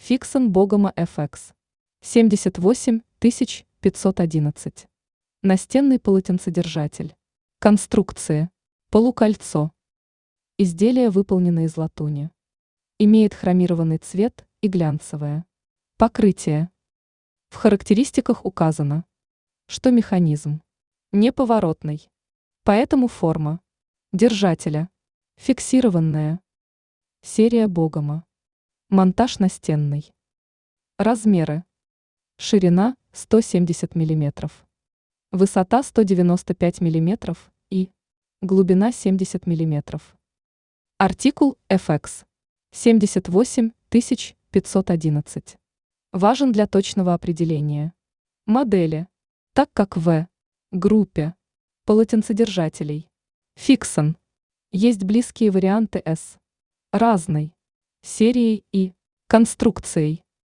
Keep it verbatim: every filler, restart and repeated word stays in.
Fixon Bogoma эф икс семьдесят восемь тысяч пятьсот одиннадцать. Настенный полотенцедержатель. Конструкции. Полукольцо. Изделие выполнено из латуни. Имеет хромированный цвет и глянцевое покрытие. В характеристиках указано, что механизм неповоротный, поэтому форма держателя фиксированная. Серия Bogoma. Монтаж настенный. Размеры. Ширина сто семьдесят миллиметров. Высота сто девяносто пять миллиметров и глубина семьдесят миллиметров. Артикул эф икс семьдесят восемь тысяч пятьсот одиннадцать. Важен для точного определения модели, так как в группе полотенцедержателей Fixon есть близкие варианты с разной серией и конструкцией.